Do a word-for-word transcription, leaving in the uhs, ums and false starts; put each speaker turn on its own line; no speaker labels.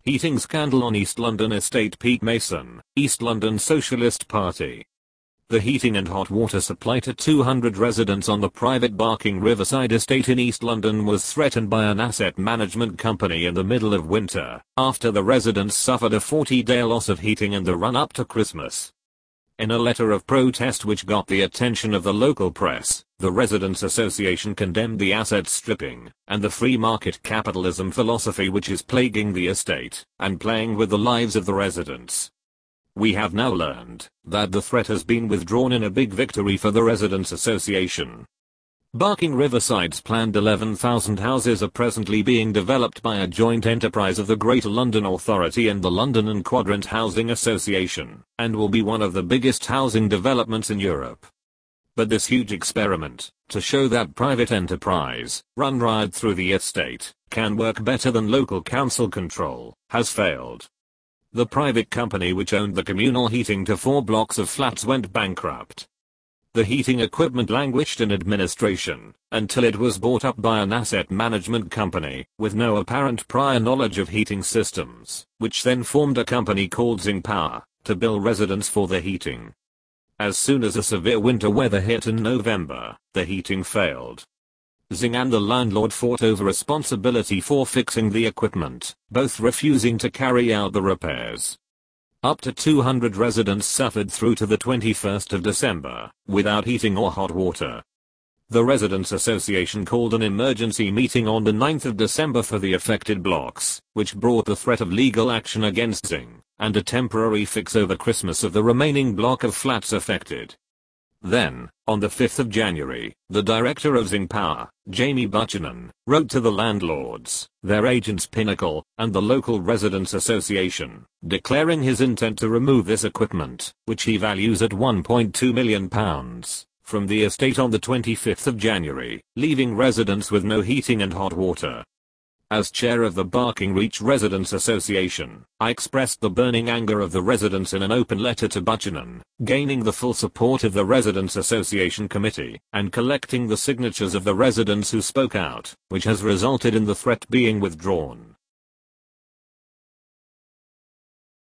Heating scandal on East London estate. Pete Mason, East London Socialist Party. The heating and hot water supply to two hundred residents on the private Barking Riverside estate in East London was threatened by an asset management company in the middle of winter, after the residents suffered a forty-day loss of heating in the run-up to Christmas. In a letter of protest which got the attention of the local press, the Residents' Association condemned the asset stripping and the free market capitalism philosophy which is plaguing the estate and playing with the lives of the residents. We have now learned that the threat has been withdrawn in a big victory for the Residents' Association. Barking Riverside's planned eleven thousand houses are presently being developed by a joint enterprise of the Greater London Authority and the London and Quadrant Housing Association, and will be one of the biggest housing developments in Europe. But this huge experiment, to show that private enterprise, run riot through the estate, can work better than local council control, has failed. The private company which owned the communal heating to four blocks of flats went bankrupt. The heating equipment languished in administration, until it was bought up by an asset management company, with no apparent prior knowledge of heating systems, which then formed a company called Zing Power, to bill residents for the heating. As soon as a severe winter weather hit in November, the heating failed. Zing and the landlord fought over responsibility for fixing the equipment, both refusing to carry out the repairs. Up to two hundred residents suffered through to the twenty-first of December, without heating or hot water. The Residents' Association called an emergency meeting on the ninth of December for the affected blocks, which brought the threat of legal action against Zing, and a temporary fix over Christmas of the remaining block of flats affected. Then, on the fifth of January, the director of Zing Power, Jamie Buchanan, wrote to the landlords, their agents Pinnacle, and the local Residents' Association, declaring his intent to remove this equipment, which he values at one point two million pounds, from the estate on the twenty-fifth of January, leaving residents with no heating and hot water. As chair of the Barking Reach Residents' Association, I expressed the burning anger of the residents in an open letter to Buchanan, gaining the full support of the Residents' Association Committee, and collecting the signatures of the residents who spoke out, which has resulted in the threat being withdrawn.